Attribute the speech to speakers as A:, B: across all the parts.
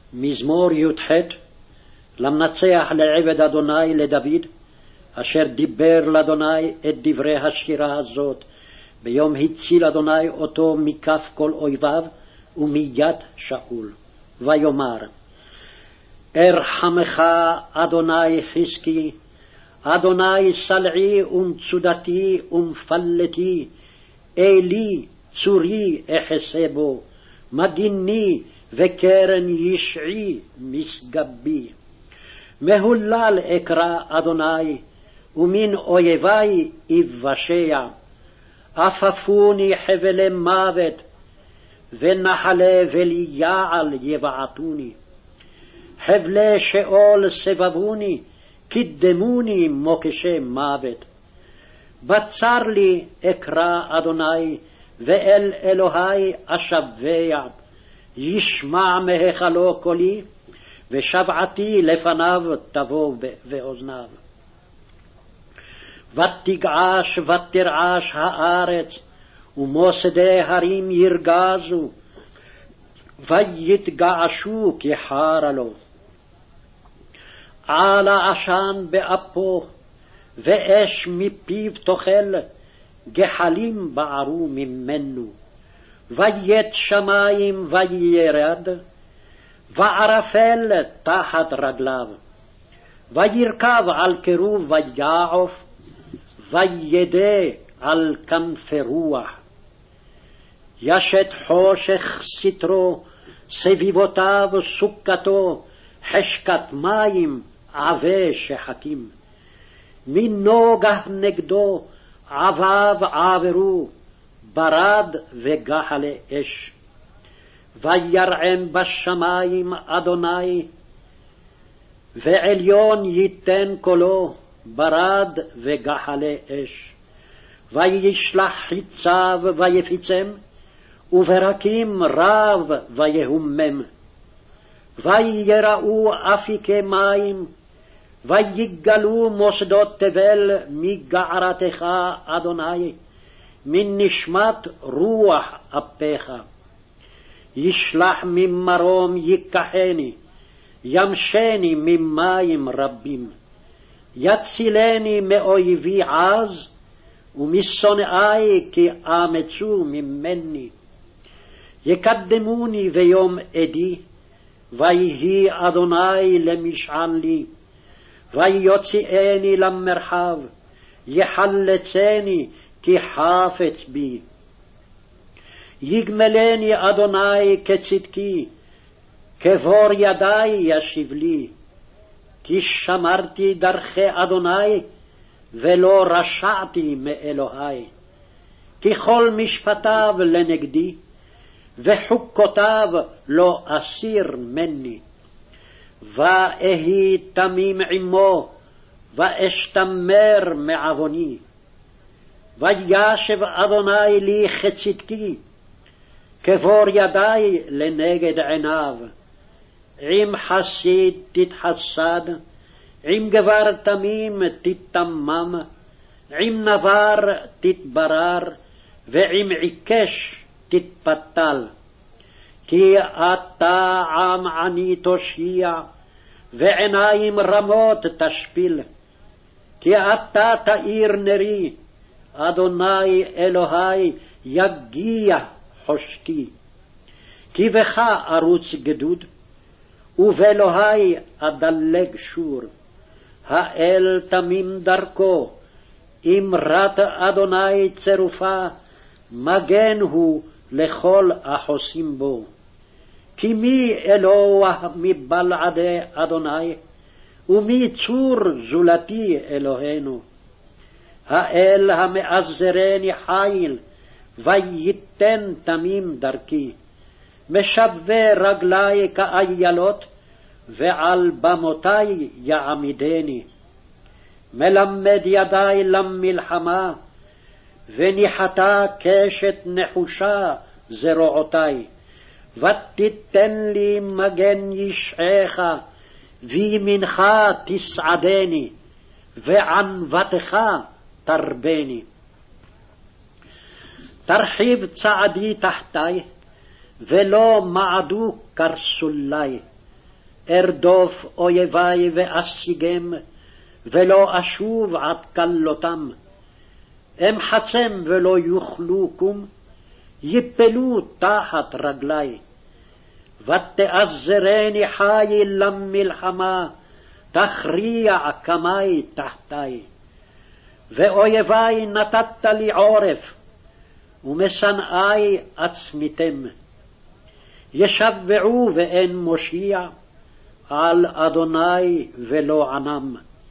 A: מזמור י"ח. למנצח לעבד אדוני לדוד, אשר דיבר לאדוני את דברי השירה הזאת, ביום הציל אדוני אותו מכף כל אויביו ומיד שאול. ויאמר, ארחמך אדוני חזקי, אדוני סלעי ומצודתי ומפלתי, אלי צורי אחסה בו, מגיני וקרן ישעי משגבי. מהולל אקרא אדוני, ומן אויבי יבשע. אפפוני חבלי מוות, ונחלי וליעל יבעטוני. חבלי שאול סבבוני, קידמוני מוקשי מוות. בצר לי אקרא אדוני, ואל אלוהי אשבע. ישמע מהיכלו קולי, ושבעתי לפניו תבוא באוזניו. ותגעש ותרעש הארץ, ומוסדי הרים ירגזו, ויתגעשו כי חרה לו. עלה עשן באפו, ואש מפיו תאכל, גחלים בערו ממנו. ויית שמים וירד, וערפל תחת רגליו. וירכב על קירוב ויעוף, וידע על כנפי רוח. ישת חושך סתרו, סביבותיו סוכתו, חשקת מים עבה שחקים. מנוגה נגדו עביו עברו, ברד וגחלי אש. וירעם בשמים אדוני, ועליון ייתן קולו, ברד וגחלי אש. וישלח חיציו ויפיצם, וברקים רב ויהומם. ויראו אפיקי מים, ויגלו מוסדות תבל מגערתך אדוני, מן נשמת רוח אפיך. ישלח ממרום ייקחני, ימשני ממים רבים. יצילני מאויבי עז, ומשונאי כי אמצו ממני. יקדמוני ביום עדי, ויהי אדוני למשען לי. ויוציאני למרחב, יחלצני כי חפץ בי. יגמלני אדוני כצדקי, כבור ידי ישיב לי. כי שמרתי דרכי אדוני, ולא רשעתי מאלוהי. כי כל משפטיו לנגדי, וחוקותיו לא אסיר מני. ואהי תמים עמו, ואשתמר מעווני. וישב אדוני לי כצדקי, כבור ידי לנגד עיניו. עם חסיד תתחסד, עם גבר תמים תתמם, עם נבר תתברר, ועם עיקש תתפתל. כי אתה עם עני תושיע, ועיניים רמות תשפיל. כי אתה תאיר נרי, אדוני אלוהי יגיע חושקי. כי בך ארוץ גדוד, ובאלוהי אדלג שור. האל תמים דרכו, אמרת אדוני צרופה, מגן הוא לכל החוסים בו. כי מי אלוה מבלעדי אדוני, ומי צור זולתי אלוהינו. האל המאזרני חיל, וייתן תמים דרכי. משווה רגלי כאיילות, ועל במותי יעמידני. מלמד ידי למלחמה, וניחתה קשת נחושה זרועותי. ותיתן לי מגן ישעך, וימינך תסעדני, וענוותך תרבני. תרחיב צעדי תחתי, ולא מעדו קרסולי. ארדוף אויבי ואשיגם, ולא אשוב עד כלותם. אמחצם ולא יוכלו קום, יפלו תחת רגלי. ותעזרני חיל למלחמה, תכריע קמי תחתי. ואויבי נתת לי עורף, ומשנאי עצמיתם. ישבעו ואין מושיע, על אדוני ולא ענם.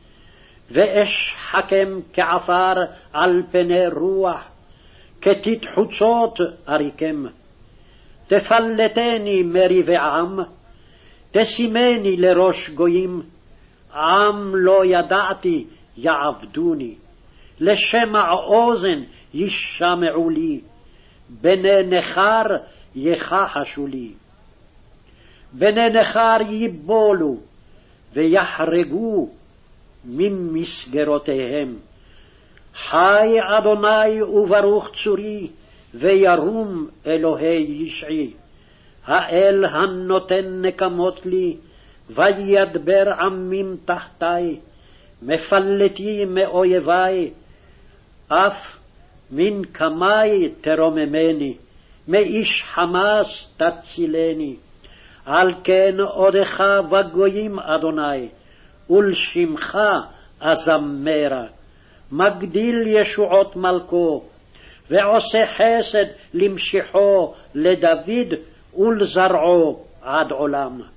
A: ואשחקם כעפר על פני רוח, כתית חוצות אריקם. תפלטני מריבי עם, תשימני לראש גויים. עם לא ידעתי יעבדוני, לשמע אוזן ישמעו לי. בני נכר יכחשו לי. בני נכר ייבולו ויחרגו ממסגרותיהם. חי אדוני וברוך צורי, וירום אלוהי ישעי. האל הנותן נקמות לי, וידבר עמים תחתי. מפלטי מאויבי, אף מן קמי תרוממני, מאיש חמאס תצילני. על כן עודך בגויים אדוני, ולשמך אזמרה. מגדיל ישועות מלכו, ועושה חסד למשחו לדוד ולזרעו עד עולם.